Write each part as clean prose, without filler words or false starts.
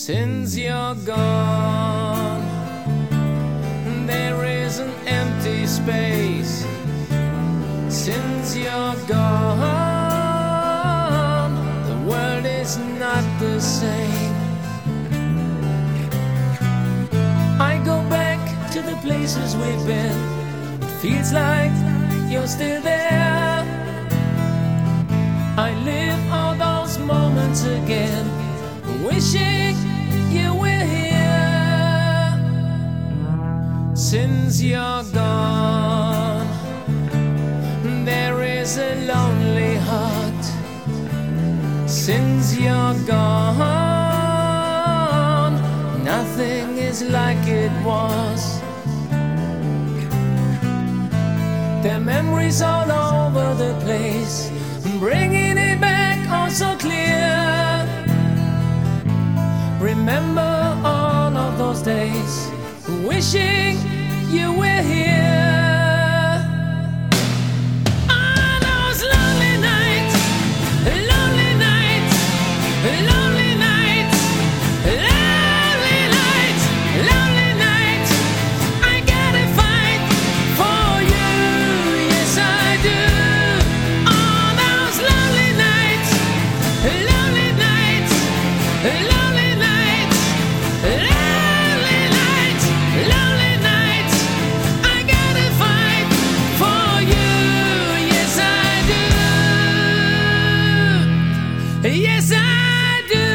Since you're gone, there is an empty space. Since you're gone, the world is not the same. I go back to the places we've been. It feels like you're still there. I live all those moments again, wishing you were here. Since you're gone, there is a lonely heart. Since you're gone, nothing is like it was. There are memories all over the place, bringing it back all so clear. Remember all of those days, wishing you were here. On those lonely nights, lonely nights, lonely nights, lonely nights, lonely nights, I gotta fight for you, yes I do. On those lonely nights, lonely nights, lonely nights, lonely nights, lonely nights, I gotta fight for you, yes I do, yes I do.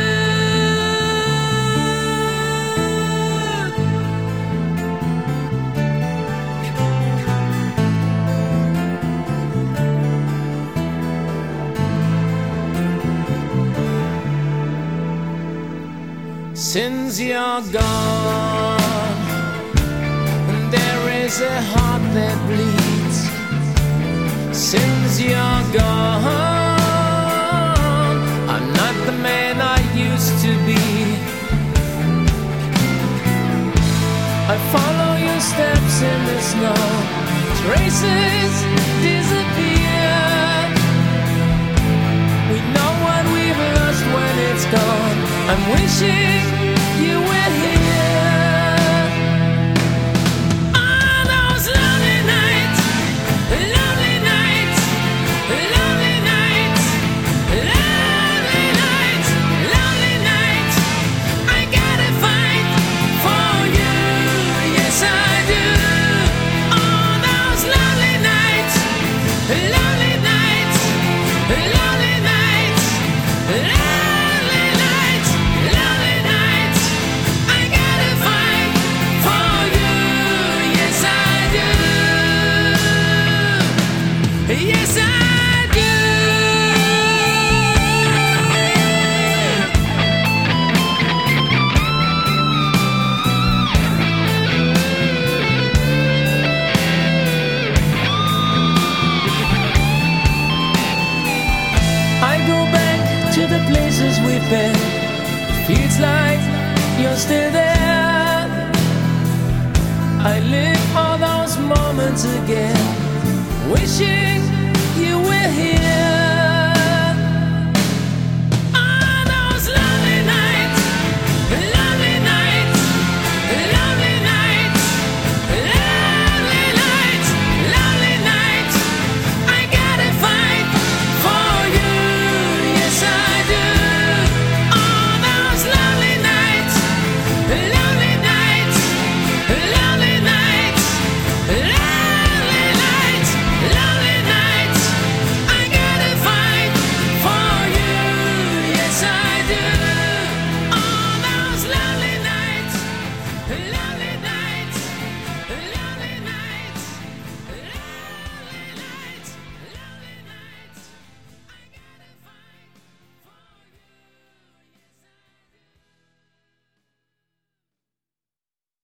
Since you're gone, there is a heart that bleeds. Since you're gone, I'm not the man I used to be. I follow your steps in the snow, traces disappear. We know what we've lost when it's gone. I'm wishing you were here. On those lonely nights, lonely nights, lonely nights, lonely nights, lonely nights, I gotta fight for you, yes I do. On those lonely nights, lonely nights, lonely nights, lonely nights, lonely nights, I gotta fight for you, yes I do, yes I do. I go back to the places we've been. Feels like you're still there. I live all those moments again, wishing you were here.